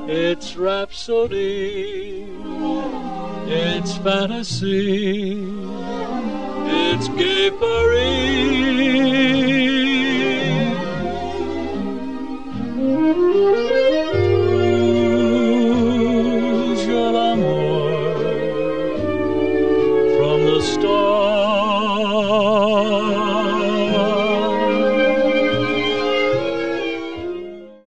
It's rhapsody, it's fantasy, it's gay Paris. Rouge l'amour from the start.